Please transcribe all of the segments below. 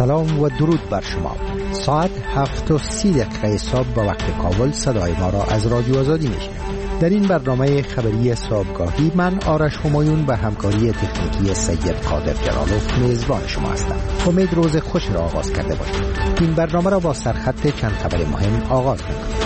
سلام و درود بر شما. ساعت 7:30 صبح به وقت کابل صدای ما را از رادیو آزادی میشنوید. در این برنامه خبری صبحگاهی من آرش همایون به همکاری تکنیکی سید قادر جلالوف میزبان شما هستم. امید روز خوش را آغاز کرده باشید. این برنامه را با سرخط چند خبر مهم آغاز می‌کنم.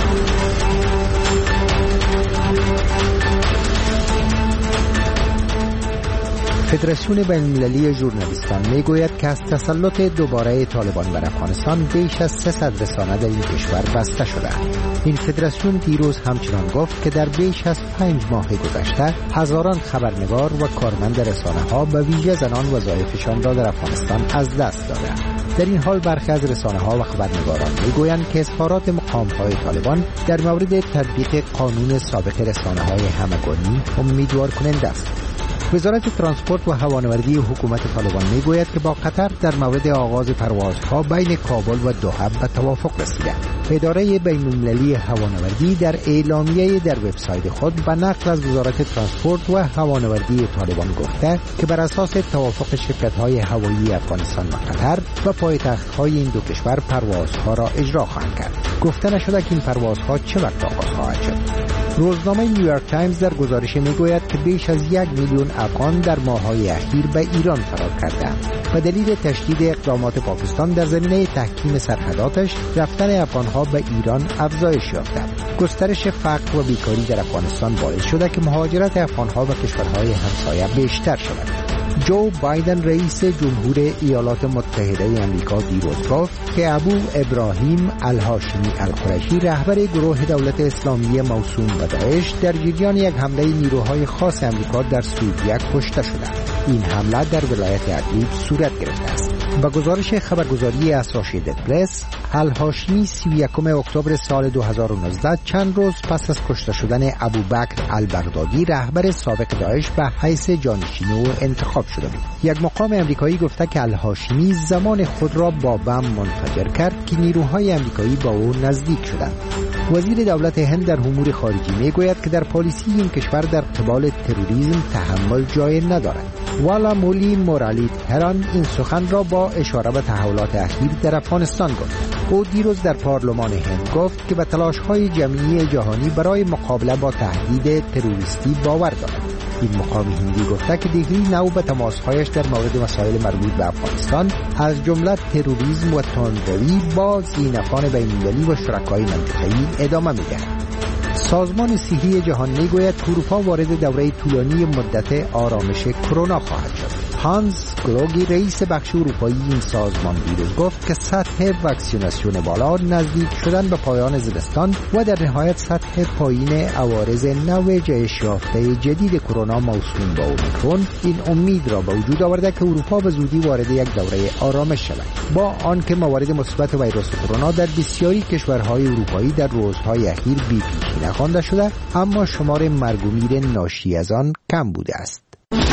فدراسیون بین‌المللی ژورنالیستان میگوید که از تسلط دوباره طالبان بر افغانستان بیش از 300 رسانه در این کشور بسته شده. این فدراسیون دیروز همچنان گفت که در بیش از 5 ماه گذشته هزاران خبرنگار و کارمند رسانه‌ها به ویژه زنان وظایفشان را در افغانستان از دست دادند. در این حال برخی از رسانه‌ها و خبرنگاران میگویند که اظهارات مقام‌های طالبان در مورد تطبیق قانون سابق رسانه‌های همگانی امیدوار کننده است. وزارت ترانسپورت و هوانوردی حکومت طالبان میگوید که با قطر در مورد آغاز پروازها بین کابل و دوحه به توافق رسیده. اداره بین‌المللی هوانوردی در اعلامیه در وبسایت خود به نقل از وزارت ترانسپورت و هوانوردی طالبان گفته که بر اساس توافق شرکت‌های هوایی افغانستان و قطر و پایتخت‌های این دو کشور پروازها را اجرا خواهند کرد. گفته نشده که این پروازها چه وقت آغاز خواهد شد. روزنامه نیویورک تایمز در گزارش میگوید که بیش از 1 میلیون افغان در ماه‌های اخیر به ایران فرار کردند. به دلیل تشدید اقدامات پاکستان در زمینه تحکیم سرحداتش، رفتن افغان‌ها به ایران افزایش یافته. گسترش فقر و بیکاری در افغانستان باعث شده که مهاجرت افغان‌ها به کشورهای همسایه بیشتر شود. جو بایدن رئیس جمهور ایالات متحده آمریکا دیروز گفت که ابو ابراهیم الهاشمی القریشی رهبر گروه دولت اسلامی موسوم به داعش در جریان یک حمله نیروهای خاص آمریکا در سوریه کشته شده. این حمله در ولایت ادلیب صورت گرفته است. با گزارش خبرگزاری اسوسییتد پرس، الهاشمی 31 اکتبر سال 2019 چند روز پس از کشته شدن ابوبکر البغدادی رهبر سابق داعش به حیث جانشین او انتخاب شده بود. یک مقام آمریکایی گفته که الهاشمی زمان خود را با بم منفجر کرد که نیروهای آمریکایی با او نزدیک شدند. وزیر دولت هند در امور خارجی میگوید که در پالیسی این کشور در قبال تروریسم تحمل جای ندارد. والا مولی مورالی تهران این سخن را با اشاره به تحولات اخیر در افغانستان گفت. او دیروز در پارلمان هند گفت که به تلاش‌های جمعی جهانی برای مقابله با تهدید تروریستی باور دارد. این مقام هندی گفته که دیگری نو به تماس‌هایش در مورد مسائل مربوط به افغانستان از جمله تروریسم و تندروی با زینفان بین‌المللی و شرکای منطقه‌ای ادامه می‌دهد. سازمان صحی جهان میگوید که اروپا وارد دوره طولانی مدت آرامش کرونا خواهد شد. هانس گروگی رئیس بخش اروپایی این سازمان دیروز گفت که سطح واکسیناسیون بالا، نزدیک شدن به پایان زمستان و در نهایت سطح پایین عوارض نوع جهش یافته جدید کرونا موسوم به اومیکرون این امید را به وجود آورده که اروپا به زودی وارد یک دوره آرامش شود. با آنکه موارد مثبت ویروس کرونا در بسیاری کشورهای اروپایی در روزهای اخیر بی‌پیشی نخوانده شده، اما شمار مرگ و میر ناشی از آن کم بوده است.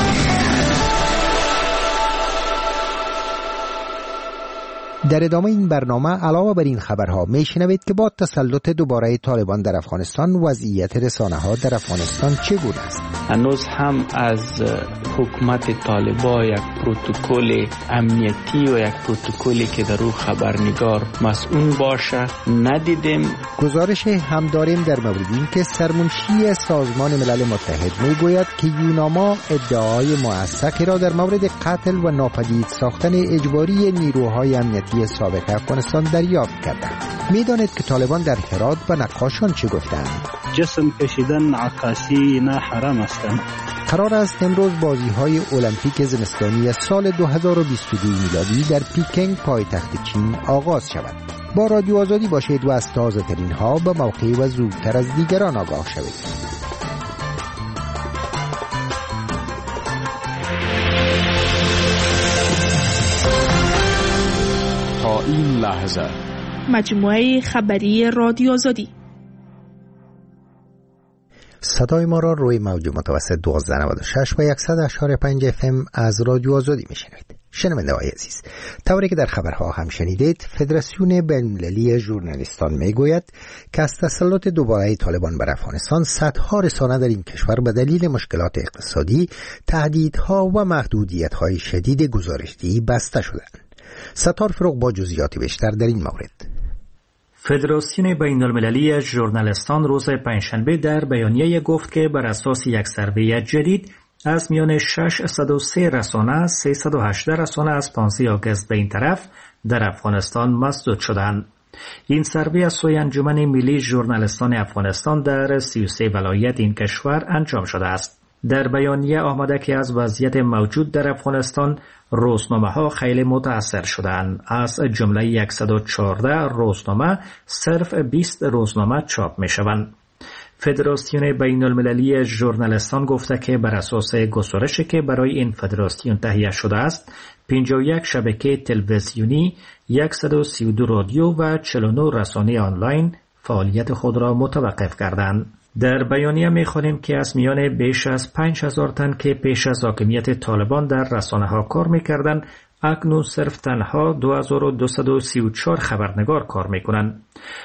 در ادامه این برنامه علاوه بر این خبرها میشنوید که با تسلط دوباره طالبان در افغانستان وضعیت رسانه‌ها در افغانستان چگونه است. هنوز هم از حکومت طالبان یک پروتکل امنیتی و یک پروتکلی که در او خبرنگار مسئول باشه ندیدیم. گزارش هم داریم در مورد این که سرمنشی سازمان ملل متحد میگوید که یوناما ادعای موثقی را در مورد قتل و ناپدید ساختن اجباری نیروهای امنیتی سابق افغانستان دریافت کردند. میدانید که طالبان در هرات به نقاشان چه گفتند؟ جسم کشیدن عکاسی نه حرام است. قرار است امروز بازی‌های المپیک زمستانی سال 2022 میلادی در پیکنگ پایتخت چین آغاز شود. با رادیو آزادی باشید و از تازه‌ترین ها به موقع و زودتر از دیگران آگاه شوید. تا این لحظه مجموعه خبری رادیو آزادی. صدای ما را روی موج متوسط 1296 و 100.5 FM از رادیو آزادی میشنوید. شنونده‌های عزیز، طوری که در خبرها هم شنیدید، فدراسیون بین‌المللی ژورنالیستان میگوید که از تسلط دوباره طالبان بر افغانستان صدها رسانه در این کشور به دلیل مشکلات اقتصادی، تهدیدها و محدودیت‌های شدید گزارش‌دهی بسته شدند. ستار فروغ با جزئیات بیشتر در این مورد. فدراسیون بین‌المللی ژورنالیستان روز پنجشنبه در بیانیه گفت که بر اساس یک سروی جدید از میان 603 رسانه 318 رسانه از 15 آگوست به این طرف در افغانستان مسدود شدند. این سروی از سوی انجمن ملی ژورنالیستان افغانستان در 33 ولایت این کشور انجام شده است. در بیانیه آمده که از وضعیت موجود در افغانستان روزنامه‌ها خیلی متاثر شدند. از جمله 114 روزنامه صرف 20 روزنامه چاپ می‌شوند. فدراسیون بین‌المللی ژورنالیستان گفته که بر اساس گزارشی که برای این فدراسیون تهیه شده است، 51 شبکه تلویزیونی، 132 رادیو و 49 رسانه آنلاین فعالیت خود را متوقف کردند. در بیانیه می‌خوانیم که از میان بیش از 5000 تن که پیش از حاکمیت طالبان در رسانه‌ها کار می‌کردند، اکنون صرف تنها 2234 خبرنگار کار می‌کنند.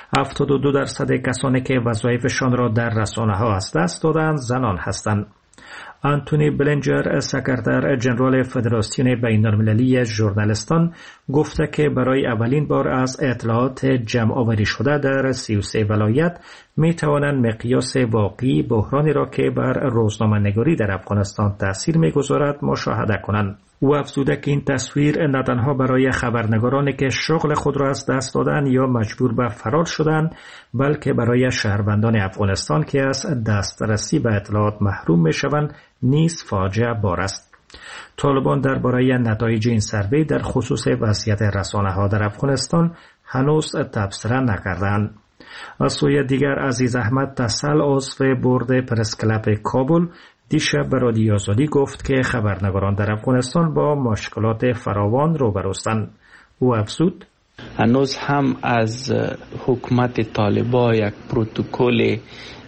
72% کسانی که وظایفشان را در رسانه‌ها از دست دادند زنان هستند. آنتونی بلنجر، سکرتر جنرال فدراسیون بین‌المللی ژورنالیستان، گفته که برای اولین بار از اطلاعات جمع آوری شده در 33 ولایت می توانند مقیاس واقعی بحرانی را که بر روزنامه‌نگاری در افغانستان تأثیر می‌گذارد مشاهده کنند. او افزوده که این تصویر نه تنها برای خبرنگارانی که شغل خود را از دست دادند یا مجبور به فرار شدند، بلکه برای شهروندان افغانستان که از دسترسی به اطلاعات محروم می‌شوند نیز فاجعه بار است. طالبان درباره نتایج این سروی در خصوص وضعیت رسانه‌ها در افغانستان هنوز تبصره نکردند. از سوی دیگر عزیز احمد تسل، عضو بورد پرس کلاب کابل، دیشب به رادیو آزادی گفت که خبرنگاران در افغانستان با مشکلات فراوان روبروستند. او افزود: هنوز هم از حکومت طالبان یک پروتکل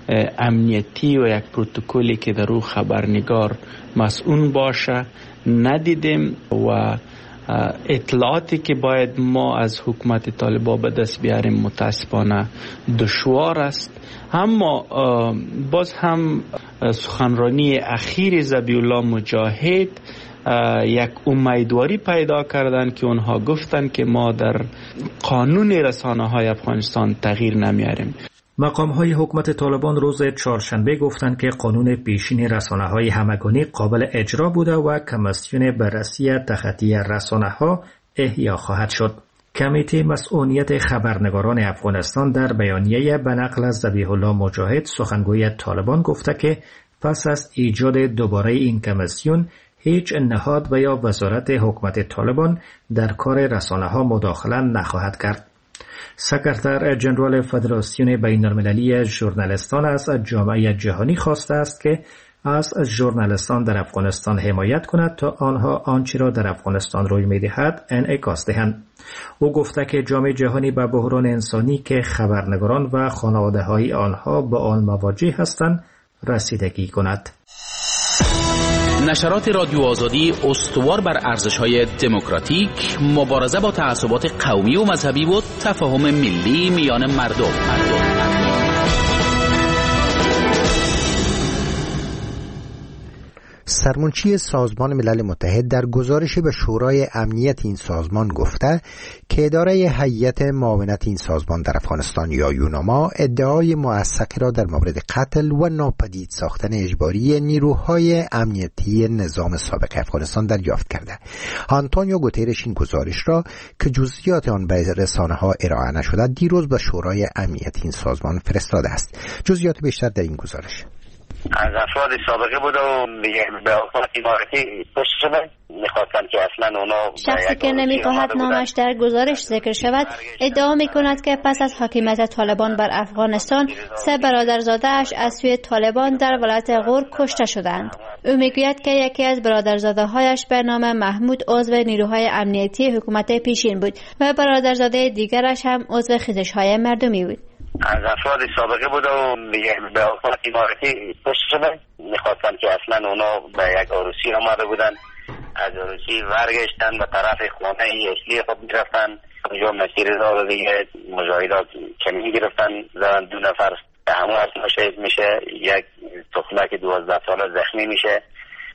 امنیتی و یک پروتکلی که در او خبرنگار مسئول باشه ندیدیم و اطلاعاتی که باید ما از حکومت طالبان به دست بیاریم متاسفانه دشوار است. اما باز هم سخنرانی اخیر ذبیح الله مجاهد یک امیدواری پیدا کردند که اونها گفتند که ما در قانون رسانه‌های افغانستان تغییر نمیاریم. مقام‌های حکومت طالبان روز چهارشنبه گفتند که قانون پیشین رسانه‌های همگانی قابل اجرا بوده و کمیسیون بررسی تخطی رسانه‌ها احیا خواهد شد. کمیته مسئولیت خبرنگاران افغانستان در بیانیه به نقل از ذبیح الله مجاهد سخنگوی طالبان گفته که پس از ایجاد دوباره این کمیسیون هیچ نهاد و یا وزارت حکومت طالبان در کار رسانه‌ها مداخله نخواهد کرد. سکرتر جنرال فدراسیون بین‌المللی ژورنالیستان از جامعه جهانی خواسته است که از ژورنالیستان در افغانستان حمایت کند تا آنها آنچه را در افغانستان روی می‌دهد انعکاس دهند. او گفته که جامعه جهانی به بحران انسانی که خبرنگاران و خانواده‌های آنها با آن مواجه هستند رسیدگی کند. نشرات رادیو آزادی استوار بر ارزش‌های دموکراتیک، مبارزه با تعصبات قومی و مذهبی و تفاهم ملی میان مردم. سرمنشی سازمان ملل متحد در گزارشی به شورای امنیت این سازمان گفته که اداره هیئت معاونت این سازمان در افغانستان یا یوناما ادعای موثقی را در مورد قتل و ناپدید ساختن اجباری نیروهای امنیتی نظام سابق افغانستان دریافت کرده. آنتونیو گوترش این گزارش را که جزئیات آن به رسانه‌ها ارائه نشده دیروز به شورای امنیت این سازمان فرستاده است. جزئیات بیشتر در این گزارش. از افراد سابقه بوده و به اوقات امارتی پشت شده میخواستن که اصلا اونا شخصی که نمیخواهد نامش در گزارش ذکر شود ادعا میکند که پس از حاکمیت طالبان بر افغانستان 3 برادرزاده اش از سوی طالبان در ولایت غور کشته شدند. او میگوید که یکی از برادرزاده هایش به نام محمود عضو نیروهای امنیتی حکومت پیشین بود و برادرزاده دیگرش هم عضو خیزش های مردمی بود. از افراد سابقه بوده و به اوقات امارتی پشت شده میخواستن که اصلا اونا به یک عروسی آمده بودن، از عروسی برگشتن به طرف خانه اصلی خود میرفتن. اونجا مسیر را دیگه مجاهدات کمی گرفتن، زدن 2 نفر به همون اصلا شهید میشه، یک طفلک 12 ساله زخمی میشه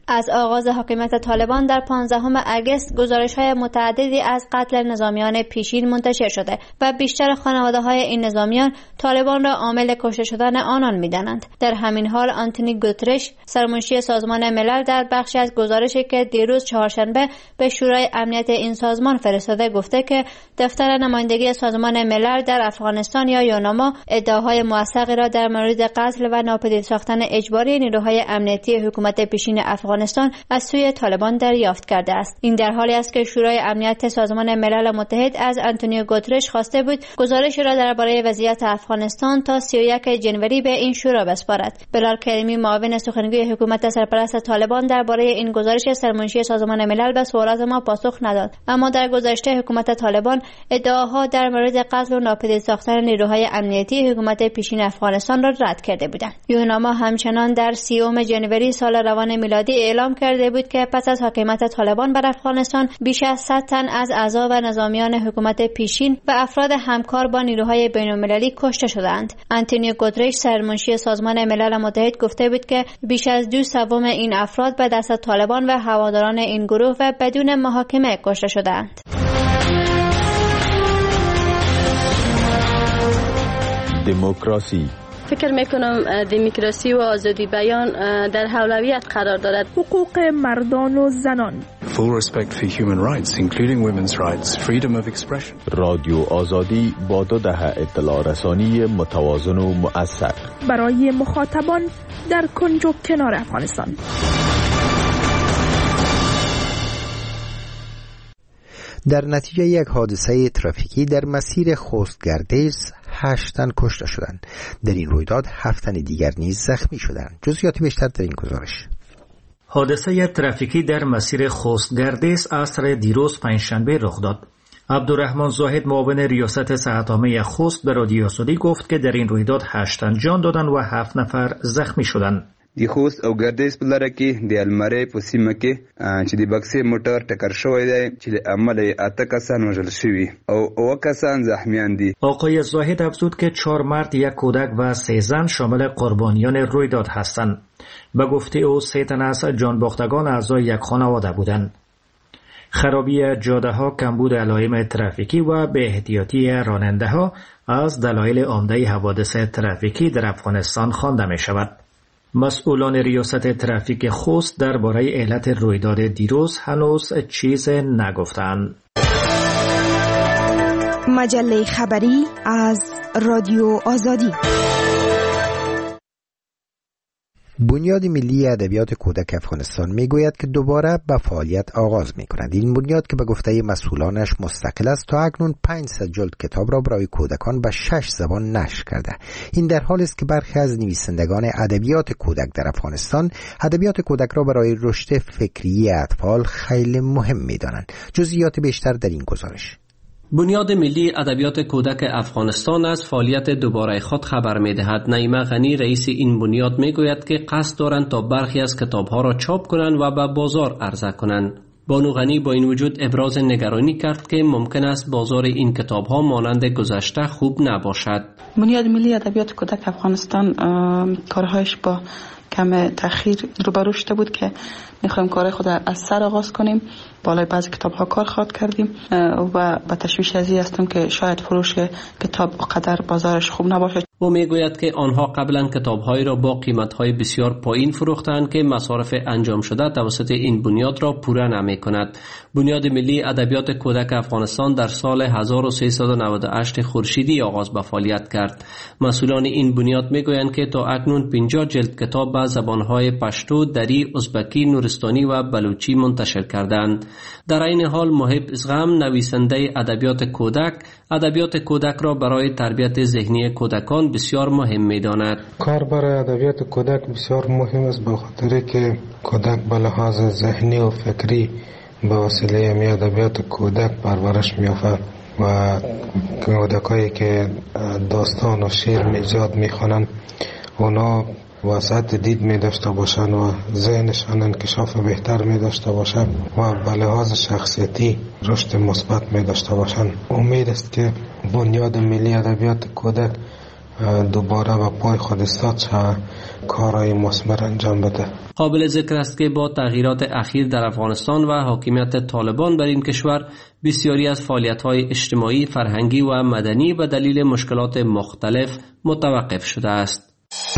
از آغاز حاکمیت طالبان در 15 اگست گزارش‌های متعددی از قتل نظامیان پیشین منتشر شده و بیشتر خانواده‌های این نظامیان طالبان را عامل کشته شدن آنان می‌دانند. در همین حال آنتونی گوترش، سرمنشی سازمان ملل، در بخشی از گزارشی که دیروز چهارشنبه به شورای امنیت این سازمان فرستاده گفته که دفتر نمایندگی سازمان ملل در افغانستان یا یوناما ادعاهای موثقی را در مورد قتل و ناپدید ساختن اجباری نیروهای امنیتی حکومت پیشین افغانستان از سوی طالبان دریافت کرده است. این در حالی است که شورای امنیت سازمان ملل متحد از آنتونیو گوترش خواسته بود گزارش را درباره وضعیت افغانستان تا 31 جنوری به این شورا بسپارد. بلال کریمی، معاون سخنگوی حکومت سرپرست طالبان، درباره این گزارش سرمنشی سازمان ملل به سوالات ما پاسخ نداد، اما در گذشته حکومت طالبان ادعاها در مورد قتل و ناپدید ساختن نیروهای امنیتی حکومت پیشین افغانستان را رد کرده بودند. یوناما همچنان در 30 جنوری سال روان میلادی اعلام کرده بود که پس از حاکمیت طالبان بر افغانستان بیش از 100 تن از اعضا و نظامیان حکومت پیشین و افراد همکار با نیروهای بین‌المللی کشته شدند. آنتونیو گوترش، سرمنشی سازمان ملل متحد، گفته بود که بیش از 2/3 این افراد به دست طالبان و هواداران این گروه و بدون محاکمه کشته شدند. دموکراسی. فکر میکنم دموکراسی و آزادی بیان در اولویت قرار دارد. حقوق مردان و زنان. Full respect for human rights, including women's rights, freedom of expression. رادیو آزادی با 2 دهه اطلاع رسانی متوازن و مؤثر برای مخاطبان در کنج و کنار افغانستان. در نتیجه یک حادثه ترافیکی در مسیر خوست گردیز 8 تن کشته شدند. در این رویداد 7 تن دیگر نیز زخمی شدند. جزئیات بیشتر در این گزارش. حادثه ترافیکی در مسیر خوست گردیز عصر دیروز پنجشنبه رخ داد. عبدالرحمن زاهد، معاون ریاست صحت‌عامه خوست، به رادیو آزادی گفت که در این رویداد 8 تن جان دادند و 7 نفر زخمی شدند. د خوست او ګردیز په لاره کې د المری په سیمه کې چې د بکسې موټر ټکر شوی دی چې د عمل 8 کسان وژل شوي او 9 کسان زخمیان دي. آقای زاهد افزود که 4 مرد، 1 کودک و 3 زن شامل قربانیان رویداد هستند. به گفته او 3 تن از جانباختگان اعضای یک خانواده بودند. خرابی جاده‌ها، کمبود علائم ترافیکی و بی احتیاطی راننده‌ها از دلایل عمده حوادث ترافیکی در افغانستان خوانده می‌شود. مسئولان ریاست ترافیک خوست درباره علت رویداد دیروز هنوز چیز نگفتند. مجله خبری از رادیو آزادی. بنیاد ملی ادبیات کودک افغانستان میگوید که دوباره به فعالیت آغاز می‌کند. این بنیاد که به گفته مسئولانش مستقل است تا اکنون 500 جلد کتاب را برای کودکان به 6 زبان نشر کرده. این در حالی است که برخی از نویسندگان ادبیات کودک در افغانستان ادبیات کودک را برای رشد فکری اطفال خیلی مهم می‌دانند. جزئیات بیشتر در این گزارش. بنیاد ملی ادبیات کودک افغانستان از فعالیت دوباره خود خبر می‌دهد. نعیمه غنی، رئیس این بنیاد، میگوید که قصد دارند تا برخی از کتاب‌ها را چاپ کنند و به بازار عرضه کنند. بانو غنی با این وجود ابراز نگرانی کرد که ممکن است بازار این کتاب‌ها مانند گذشته خوب نباشد. بنیاد ملی ادبیات کودک افغانستان کارهایش با کم تأخیر روبرو شده بود که میخوایم کار خود از سر آغاز کنیم. بالای بعضی کتاب ها کار خواهد کردیم و با تشویش ازی هستم که شاید فروش کتاب قدر بازارش خوب نباشه. او میگوید که آنها قبلا کتاب‌هایی را با قیمت‌های بسیار پایین فروختند که مصارف انجام شده توسط این بنیاد را پوره نمی‌کند. بنیاد ملی ادبیات کودک افغانستان در سال 1398 خورشیدی آغاز به فعالیت کرد. مسئولان این بنیاد میگویند که تا اکنون 50 جلد کتاب به زبان‌های پشتو، دری، ازبکی، نورستانی و بلوچی منتشر کردند. در این حال محب ازغم، نویسنده ادبیات کودک را برای تربیت ذهنی کودکان بسیار مهم می‌داند. کار برای ادبیات کودک بسیار مهم است به خاطر که کودک به لحاظ ذهنی و فکری به وسیله ادبیات کودک پرورش می‌یابد و کودکایی که داستان و شعر ایجاد می‌خوانند اونا وسعت دید می داشته باشند و ذهنشان انکشاف بهتر می داشته باشند و به لحاظ شخصیتی رشد مثبت می داشته باشند. امید است که بنیاد ملی ادبیات کودک دوباره به پای خود ایستاد شود کارهای مثمر انجام بده. قابل ذکر است که با تغییرات اخیر در افغانستان و حاکمیت طالبان بر این کشور بسیاری از فعالیت‌های اجتماعی، فرهنگی و مدنی به دلیل مشکلات مختلف متوقف شده است.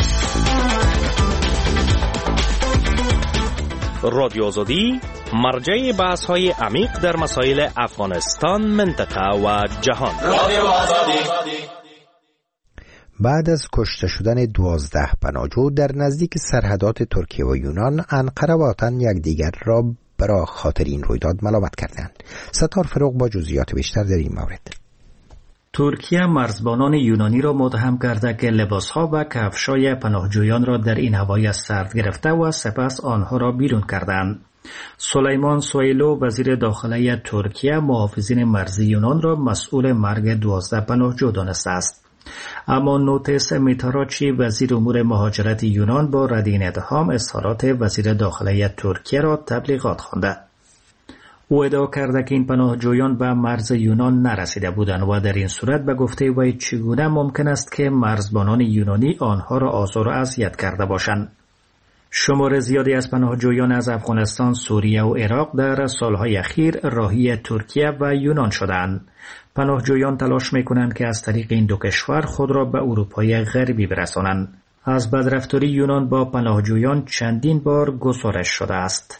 رادیو آزادی مرجع بحث‌های عمیق در مسائل افغانستان، منطقه و جهان. رادیو آزادی. بعد از کشته شدن 12 پناهجو در نزدیک سرحدات ترکیه و یونان، انقره و آتن یکدیگر را برای خاطر این رویداد ملامت کردند. ستار فروغ با جزئیات بیشتر در این مورد. ترکیه مرزبانان یونانی را متهم کرده که لباسها و کفشای پناهجویان را در این هوای سرد گرفته و سپس آنها را بیرون کردند. سلیمان سویلو وزیر داخله ترکیه محافظین مرزی یونان را مسئول مرگ 12 پناهجو دانسته است. اما نوتیس میتاراچی وزیر امور مهاجرت یونان با رد این اتهام اظهارات وزیر داخله ترکیه را تبلیغات خوانده. او ادعا کرده که این پناهجویان به مرز یونان نرسیده بودند و در این صورت به گفته وی چگونه ممکن است که مرزبانان یونانی آنها را آزار و اذیت کرده باشند. شمار زیادی از پناهجویان از افغانستان، سوریه و عراق در سالهای اخیر راهی ترکیه و یونان شدند. پناهجویان تلاش می‌کنند که از طریق این دو کشور خود را به اروپای غربی برسانند. از بدرفتاری یونان با پناهجویان چندین بار گزارش شده است.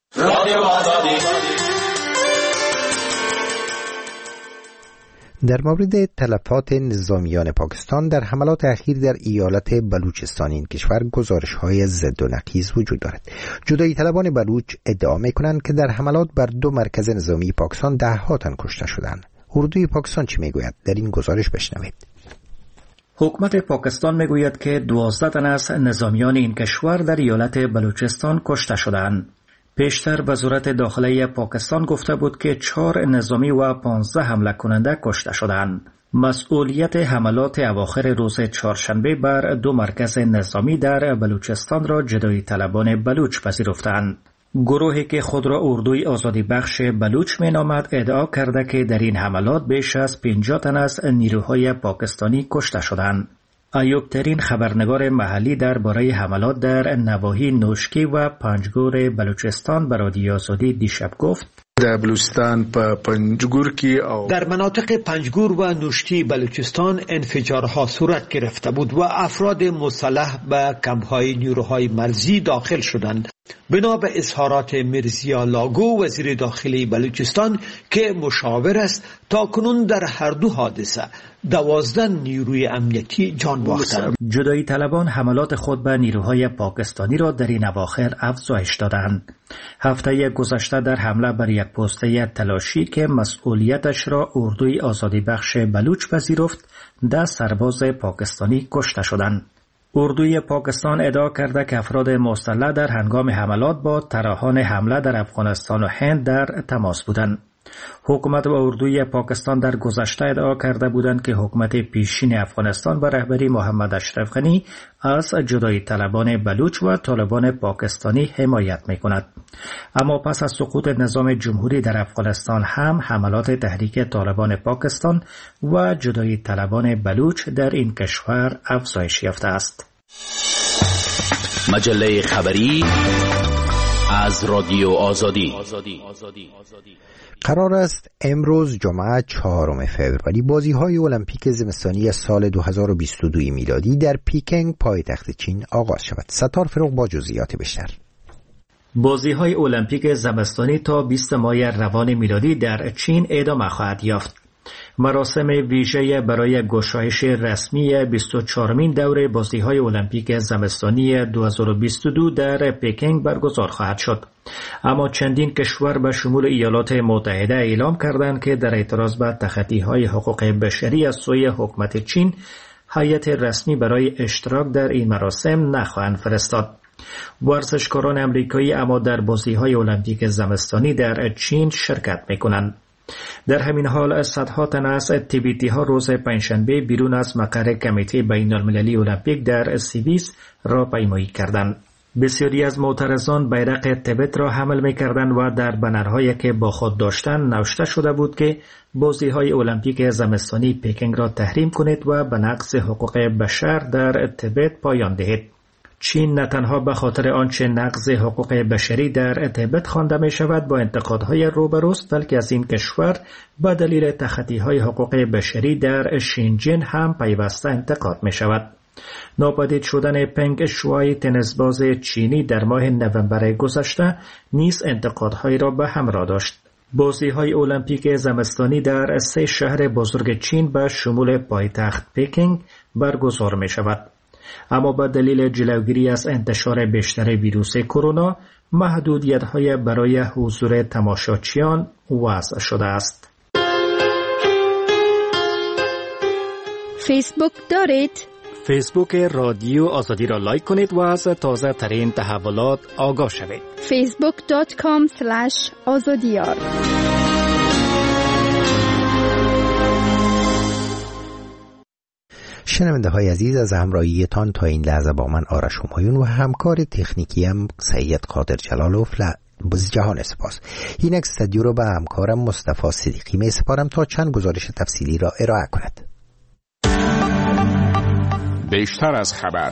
در مورد تلفات نظامیان پاکستان در حملات اخیر در ایالت بلوچستان این کشور گزارش‌های ضد و نقیض وجود دارد. جدایی طلبان بلوچ ادعا می‌کنند که در حملات بر 2 مرکز نظامی پاکستان 10 تن کشته شدند. اردوی پاکستان چی میگوید؟ در این گزارش بشنوید. حکومت پاکستان میگوید که 12 تن از نظامیان این کشور در ایالت بلوچستان کشته شدند. پیشتر وزارت داخله پاکستان گفته بود که 4 نظامی و 15 حمله کننده کشته شدند. مسئولیت حملات اواخر روز چهارشنبه بر 2 مرکز نظامی در بلوچستان را جدایی طلبان بلوچ پذیرفتند. گروهی که خود را اردوی آزادی بخش بلوچ مینامد ادعا کرده که در این حملات بیش از 50 تن از نیروهای پاکستانی کشته شدند. ایوب ترین خبرنگار محلی درباره حملات در نواحی نوشکی و پنجگور بلوچستان به رادیو آزادی دیشب گفت: در بلوچستان پنجگور در مناطق پنجگور و نوشکی بلوچستان انفجارها صورت گرفته بود و افراد مسلح به کمپ‌های نیروهای مرزی داخل شدند. بنا به اظهارات مرزیا لاگو وزیر داخلی بلوچستان که مشاور است، تاکنون در هر 2 حادثه 12 نیروی امنیتی جان باختند. جدایی طلبان حملات خود به نیروهای پاکستانی را در این اواخر افزایش دادند. هفته گذشته در حمله بر یک پسته تلاشی که مسئولیتش را اردوی آزادی بخش بلوچ پذیرفت، 10 سرباز پاکستانی کشته شدند. اردوی پاکستان ادعا کرده که افراد مسلح در هنگام حملات با طراحان حمله در افغانستان و هند در تماس بودند. حکومت و اردوی پاکستان در گذشته ادعا کرده بودند که حکومت پیشین افغانستان به رهبری محمد اشرف غنی از جدایی طلبان بلوچ و طالبان پاکستانی حمایت می‌کند. اما پس از سقوط نظام جمهوری در افغانستان هم حملات تحریک طالبان پاکستان و جدایی طلبان بلوچ در این کشور افزایش یافته است. مجله خبری از رادیو آزادی. قرار است امروز جمعه 4 فوریه بازی‌های المپیک زمستانی سال 2022 میلادی در پیکنگ پایتخت چین آغاز شود. ستار فروغ با جزئیات بیشتر. بازی‌های المپیک زمستانی تا 20 ماه روان میلادی در چین ادامه خواهد یافت. مراسم ویژه برای گشایش رسمی 24مین دوره بازی‌های المپیک زمستانی 2022 در پکینگ برگزار خواهد شد. اما چندین کشور به شمول ایالات متحده اعلام کردند که در اعتراض به تخطی‌های حقوق بشری از سوی حکومت چین هیئت رسمی برای اشتراک در این مراسم نخواهند فرستاد. ورزشکاران آمریکایی اما در بازی‌های المپیک زمستانی در چین شرکت می‌کنند. در همین حال صدها تن از تیبیتی‌ها روز پنجشنبه بیرون از مقر کمیته بین‌المللی المپیک در سیبیس راهپیمایی کردند. بسیاری از معترضان بیرق تبت را حمل می‌کردند و در بنرهایی که با خود داشتند نوشته شده بود که بازی‌های المپیک زمستانی پکینگ را تحریم کنید و به نقض حقوق بشر در تبت پایان دهید. چین نه تنها به خاطر آنچه نقض حقوق بشری در تیبت خوانده می شود با انتقادهای روبروست، بلکه از این کشور به دلیل تخطی‌های حقوق بشری در شینجین هم پیوسته انتقاد می شود. ناپدید شدن پنگ شوای تنیسباز چینی در ماه نوامبر گذشته نیز انتقادهایی را به همراه داشت. بازی‌های المپیک زمستانی در 3 شهر بزرگ چین به شمول پایتخت پکینگ برگزار می شود. اما به دلیل جلوگیری از انتشار بیشتر ویروس کرونا، محدودیت‌های برای حضور تماشاچیان وضع شده است. فیسبوک دارید؟ فیسبوک رادیو آزادی را لایک کنید و از تازه ترین تحولات آگاه شوید. facebook.com/azadiyar. شنونده های عزیز، از همراهیتان تا این لحظه با من آرش همایون و همکار تکنیکیم سید قادر جلالوف بز جهان سپاس. این استودیو رو به همکارم مصطفی صدیقی می سپارم تا چند گزارش تفصیلی را ارائه کند. بیشتر از خبر.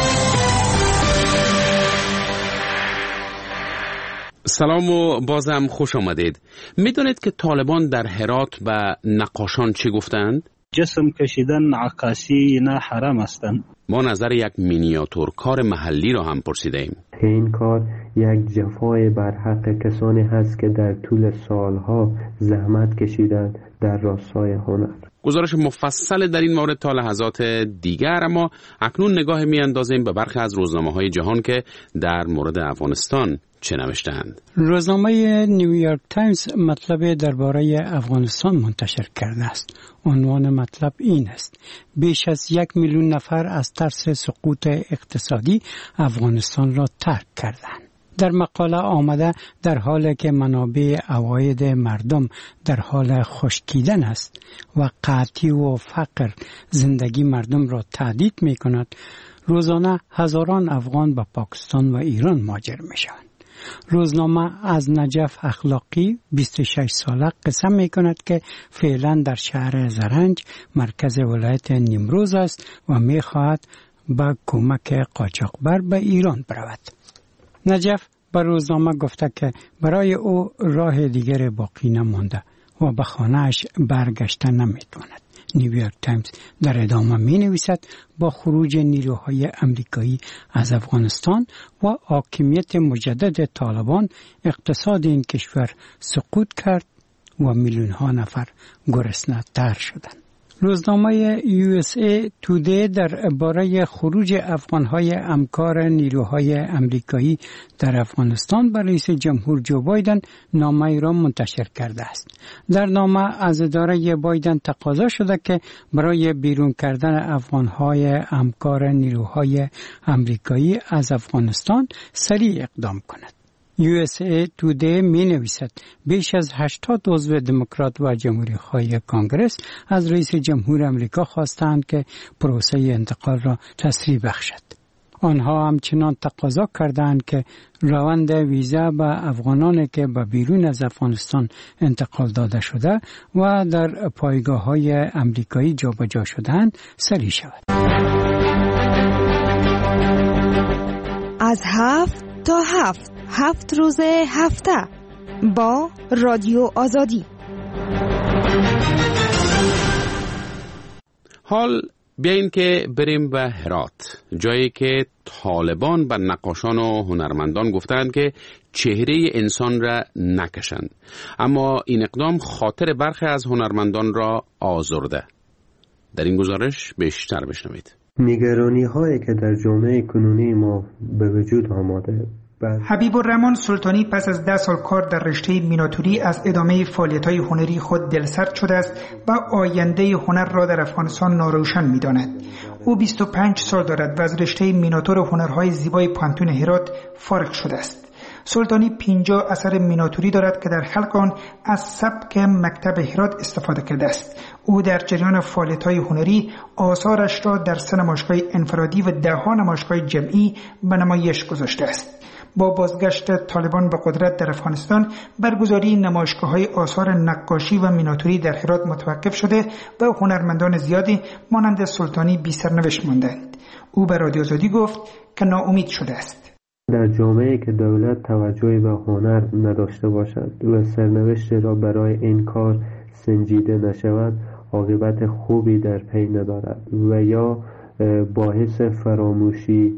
سلام و بازم خوش آمدید. میدونید که طالبان در هرات به نقاشان چی گفتند؟ جسم کشیدن عکاسی نه حرام هستند. ما نظر یک مینیاتور کار محلی را هم پرسیدیم. این کار یک جفای بر حق کسانی هست که در طول سالها زحمت کشیدند در راستای هنر. گزارش مفصل در این مورد تا لحظات دیگر، اما اکنون نگاه میاندازیم به برخی از روزنامه‌های جهان که در مورد افغانستان چه نوشتند. روزنامه نیویورک تایمز مطلب درباره افغانستان منتشر کرده است. عنوان مطلب این است: بیش از 1 میلیون نفر از ترس سقوط اقتصادی افغانستان را ترک کردند. در مقاله آمده در حالی که منابع عواید مردم در حال خشکیدن است و قحطی و فقر زندگی مردم را تهدید می کند، روزانه هزاران افغان به پاکستان و ایران مهاجر می شوند. روزنامه از نجف اخلاقی 26 ساله قصه می کند که فعلا در شهر زرنج مرکز ولایت نیمروز است و می خواهد با کمک قاچاقبر به ایران برود. نجف به روزنامه گفته که برای او راه دیگر باقی نمانده و به خانه‌اش برگشته نمیتواند. نیویورک تایمز در ادامه می نویسد با خروج نیروهای امریکایی از افغانستان و حاکمیت مجدد طالبان اقتصاد این کشور سقوط کرد و میلیون ها نفر گرسنه تر شدند. روزنامه USA Today درباره خروج افغان‌های همکار نیروهای امریکایی در افغانستان به رئیس جمهور جو بایدن نامه‌ای را منتشر کرده است. در نامه از اداره بایدن تقاضا شده که برای بیرون کردن افغان‌های همکار نیروهای امریکایی از افغانستان سریع اقدام کند. USA Today می نویسد بیش از 80 عضو دموکرات و جمهوری‌خواه کانگرس از رئیس جمهور امریکا خواستند که پروسه انتقال را تسریع بخشد. آنها همچنان تقاضا کردند که روند ویزا به افغانانی که به بیرون از افغانستان انتقال داده شده و در پایگاه‌های امریکایی جابجا شده‌اند سریع شود. از 7 تا 7 روز هفته با رادیو آزادی. حال بیاین که بریم به هرات، جایی که طالبان به نقاشان و هنرمندان گفتند که چهره انسان را نکشند، اما این اقدام خاطر برخی از هنرمندان را آزرده. در این گزارش بیشتر بشنوید. نگرانی هایی که در جامعه کنونی ما به وجود آمده. حبیب الرحمن سلطانی پس از 10 سال کار در رشته میناتوری از ادامه فعالیت‌های هنری خود دلسرد شده است و آینده هنر را در افغانستان ناروشن می‌داند. او 25 سال دارد و از رشته میناتور هنرهای زیبای پانتون هرات فارغ شده است. سلطانی 50 اثر میناتوری دارد که در خلق آن از سبک مکتب هرات استفاده کرده است. او در جریان فعالیت‌های هنری آثارش را در 3 نمایشگاه انفرادی و 10 نمایشگاه جمعی به نمایش گذاشته است. با بازگشت طالبان به قدرت در افغانستان برگزاری نمایشگاه‌های آثار نقاشی و میناتوری در هرات متوقف شده و هنرمندان زیادی مانند سلطانی بی سرنوشت ماندند. او به رادیو آزادی گفت که ناامید شده است. در جامعه که دولت توجهی به هنر نداشته باشد و سرنوشت را برای این کار سنجیده نشود، عاقبت خوبی در پی ندارد و یا باعث فراموشی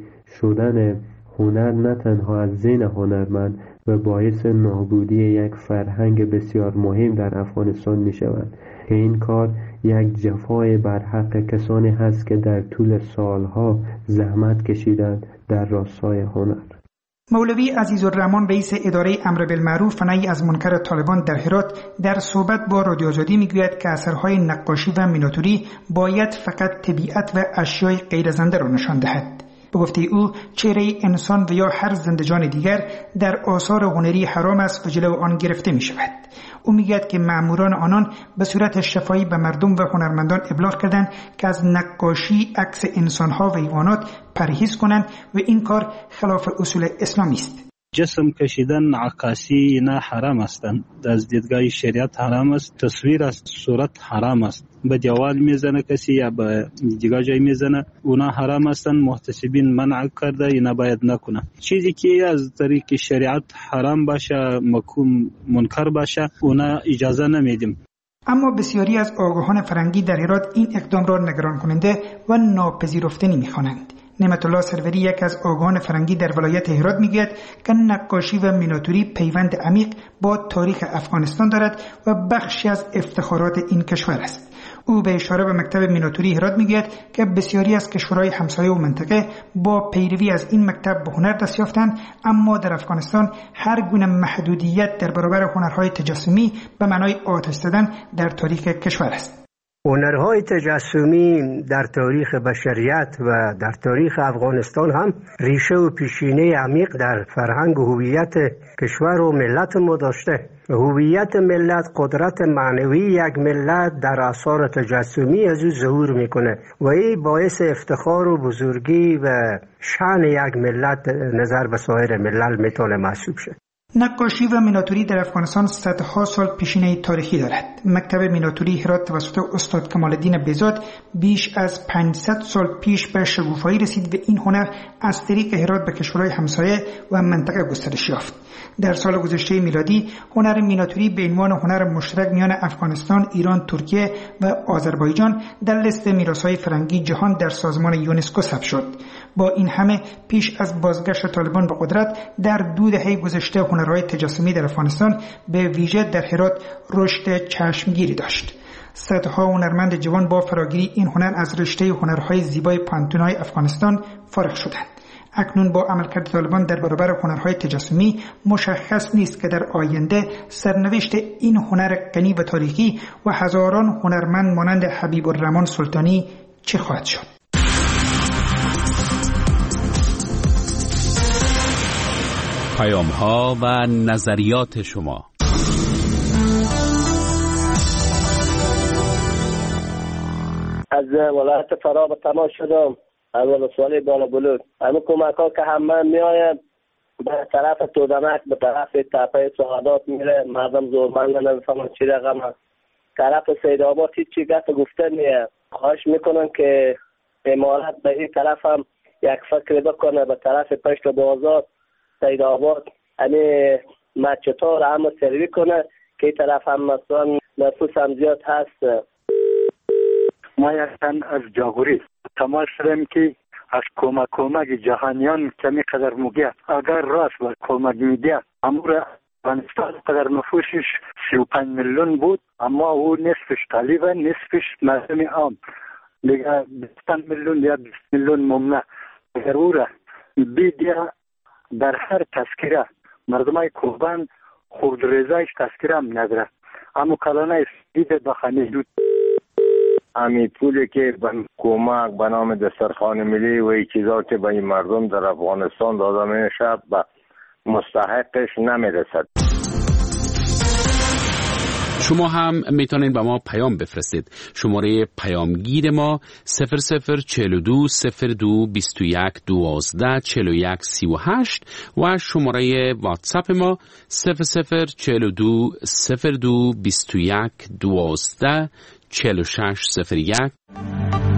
شدن هنر نه تنها از ذهن هنرمند و باعث نابودی یک فرهنگ بسیار مهم در افغانستان می شود که این کار یک جفای بر حق کسانی هست که در طول سالها زحمت کشیدند در راستای هنر. مولوی عزیزالرحمن رئیس اداره امر بالمعروف و نهی از منکر طالبان در هرات در صحبت با رادیو آزادی میگوید که اثرهای نقاشی و میناتوری باید فقط طبیعت و اشیای غیر زنده را نشان دهد. به گفته او چهره انسان و یا هر زندگان دیگر در آثار هنری حرام است و جلو آن گرفته می شود. او میگوید که مأموران آنان به صورت شفاهی به مردم و هنرمندان ابلاغ کردند که از نقاشی عکس انسانها و حیوانات پرهیز کنند و این کار خلاف اصول اسلامی است. جسم کشیدن، عکاسی اینا حرام هستند. از دیدگاه شریعت حرام است. تصویر از صورت حرام است. به دیوال میزنه کسی یا به دیگه جای میزنه، اونا حرام هستند. محتسبین منع کرده، اینا باید نکنه. چیزی که از طریق شریعت حرام باشه، مکروه منکر باشه، اونا اجازه نمیدیم. اما بسیاری از آگاهان فرنگی در هرات این اقدام را نگران کننده و ناپذیرفتنی می‌خوانند. نعمت الله سروری، یک از آگاهان فرنگی در ولایت هرات، میگوید که نقاشی و میناتوری پیوند عمیق با تاریخ افغانستان دارد و بخشی از افتخارات این کشور است. او به اشاره به مکتب میناتوری هرات میگوید که بسیاری از کشورهای همسایه و منطقه با پیروی از این مکتب به هنر دست یافتند، اما در افغانستان هر گونه محدودیت در برابر هنرهای تجسمی به معنای آتش زدن در تاریخ کشور است. هنرهای تجسمی در تاریخ بشریت و در تاریخ افغانستان هم ریشه و پیشینه عمیق در فرهنگ و هویت کشور و ملت ما داشته. هویت ملت، قدرت معنوی یک ملت در آثار تجسمی از او ظهور میکنه و این باعث افتخار و بزرگی و شأن یک ملت نظر به سایر ملل میتونه محسوب شه. نقاشی و میناتوری در افغانستان صدها سال پیشینه تاریخی دارد. مکتب میناتوری هرات توسط استاد کمال الدین بهزاد بیش از 500 سال پیش به شکوفایی رسید و این هنر از طریق هرات به کشورهای همسایه و منطقه گسترش یافت. در سال گذشته میلادی هنر میناتوری به عنوان هنر مشترک میان افغانستان، ایران، ترکیه و آذربایجان در لیست میراث‌های فرهنگی جهان در سازمان یونسکو ثبت شد. با این همه پیش از بازگشت طالبان به قدرت در 2 دهه گذشته هنرهای تجسمی در افغانستان به ویژه در هرات رشد چشمگیری داشت. صدها هنرمند جوان با فراگیری این هنر از رشته هنرهای زیبای پانتون‌های افغانستان فارغ شدند. اکنون با عملکرد طالبان در برابر هنرهای تجسمی مشخص نیست که در آینده سرنوشت این هنر غنی و تاریخی و هزاران هنرمند مانند حبیب الرحمن سلطانی چه خواهد شد. پیام‌ها و نظریات شما. از ولایت فرا به تماس شدم، از ولسوالی بالا بلوک. همین کمک ها که همه می آید به طرف تودمک، به طرف تپه سعادات میره، مردم زورمند نمیفهمن چی رقم است. طرف سید آباد هیچی گفت گفته نیه. خواهش میکنن که امارت به این طرف هم یک فکر بکنه، به طرف پشت بازار سید آباد همین مچتا را هم سروی کنه که این طرف هم مثلا نفوس هم زیاد هست. ما یکتن از جاگوری تماس شدیم که از کمک جهانیان کمی قدر موگه اگر راست با کمک میده امور افغانستان قدر نفوسش 35 میلیون بود، اما او نصفش طالبان، نصفش مردم عام، دیگه 20 میلیون یا 20 میلیون ممنع. اگر او را بیدیا در هر تذکره مردمای کوبان خود رضایش تذکره هم نداره، اما کلانه دیده بخانه دود امی پولی که کمک به نام دسترخوان ملی و این چیزا که به این مردم در افغانستان داده میشه به مستحقش نمیرسد. شما هم میتونید به ما پیام بفرستید. شماره پیامگیر ما 0042 02 21 12 41 38 و شماره واتساپ ما 0042 02 21 12 46 01.